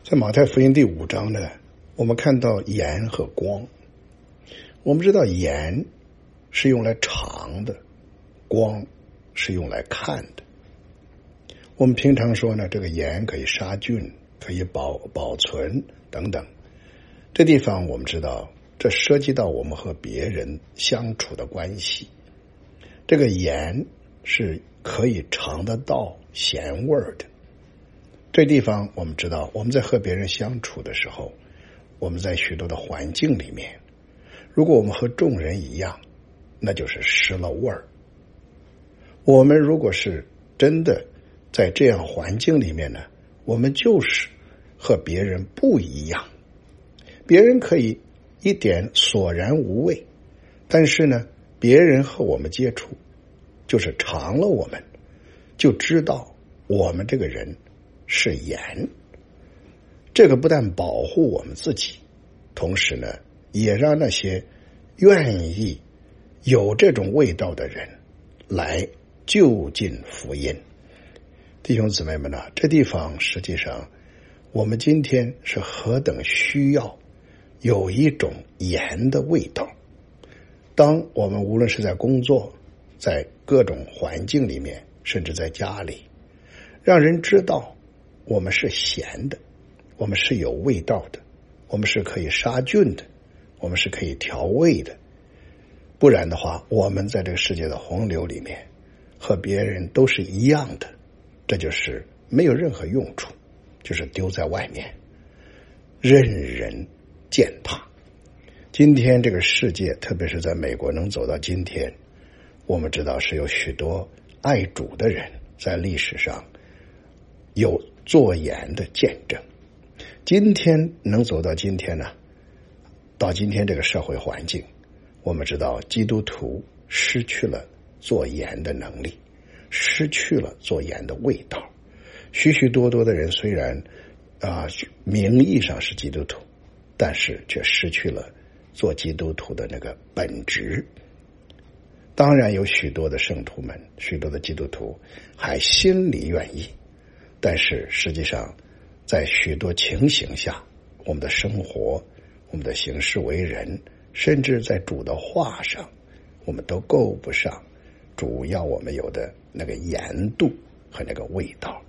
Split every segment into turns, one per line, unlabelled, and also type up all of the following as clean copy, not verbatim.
在马太福音第5章呢，我们看到盐和光。我们知道盐是用来尝的，光是用来看的。我们平常说呢，这个盐可以杀菌，可以保存等等。这地方我们知道，这涉及到我们和别人相处的关系。这个盐是可以尝得到咸味的。这地方我们知道，我们在和别人相处的时候，我们在许多的环境里面，如果我们和众人一样，那就是失了味儿。我们如果是真的在这样环境里面呢，我们就是和别人不一样。别人可以一点索然无味，但是呢，别人和我们接触，就是尝了我们，就知道我们这个人是盐。这个不但保护我们自己，同时呢，也让那些愿意有这种味道的人来就近福音。弟兄姊妹们呢，这地方实际上我们今天是何等需要有一种盐的味道。当我们无论是在工作，在各种环境里面，甚至在家里，让人知道我们是咸的，我们是有味道的，我们是可以杀菌的，我们是可以调味的。不然的话，我们在这个世界的洪流里面和别人都是一样的，这就是没有任何用处，就是丢在外面，任人践踏。今天这个世界，特别是在美国能走到今天，我们知道是有许多爱主的人在历史上有做盐的见证。今天能走到今天呢，到今天这个社会环境，我们知道基督徒失去了做盐的能力，失去了做盐的味道。许许多多的人虽然名义上是基督徒，但是却失去了做基督徒的那个本质。当然有许多的圣徒们，许多的基督徒还心里愿意，但是实际上在许多情形下，我们的生活，我们的行事为人，甚至在主的话上，我们都够不上主要我们有的那个盐度和那个味道。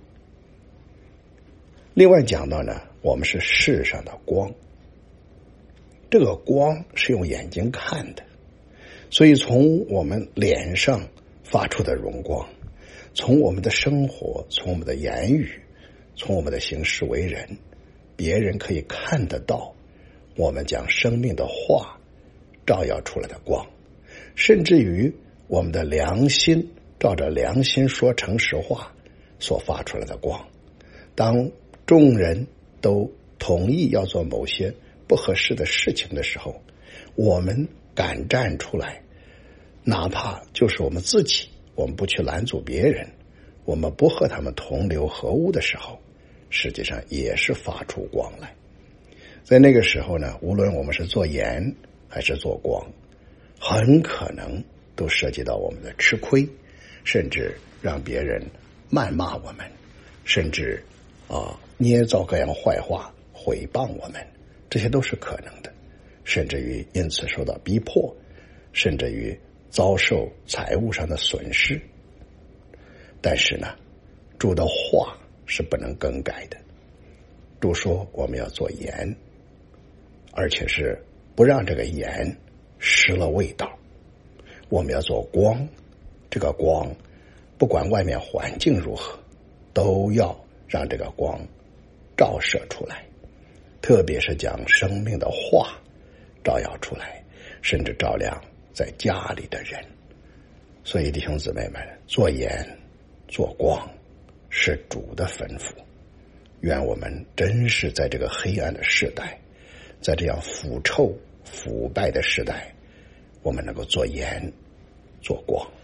另外讲到呢，我们是世上的光。这个光是用眼睛看的，所以从我们脸上发出的荣光，从我们的生活，从我们的言语，从我们的行事为人，别人可以看得到我们将生命的话照耀出来的光，甚至于我们的良心照着良心说诚实话所发出来的光。当众人都同意要做某些不合适的事情的时候，我们敢站出来，哪怕就是我们自己，我们不去拦阻别人，我们不和他们同流合污的时候，实际上也是发出光来。在那个时候呢，无论我们是做盐还是做光，很可能都涉及到我们的吃亏，甚至让别人谩骂我们，甚至捏造各样坏话毁谤我们，这些都是可能的，甚至于因此受到逼迫，甚至于遭受财务上的损失。但是呢，主的话是不能更改的。主说我们要做盐，而且是不让这个盐失了味道。我们要做光，这个光不管外面环境如何，都要让这个光照射出来，特别是将生命的话照耀出来，甚至照亮在家里的人。所以弟兄姊妹们，做盐做光是主的吩咐。愿我们真是在这个黑暗的时代，在这样腐臭腐败的时代，我们能够做盐做光。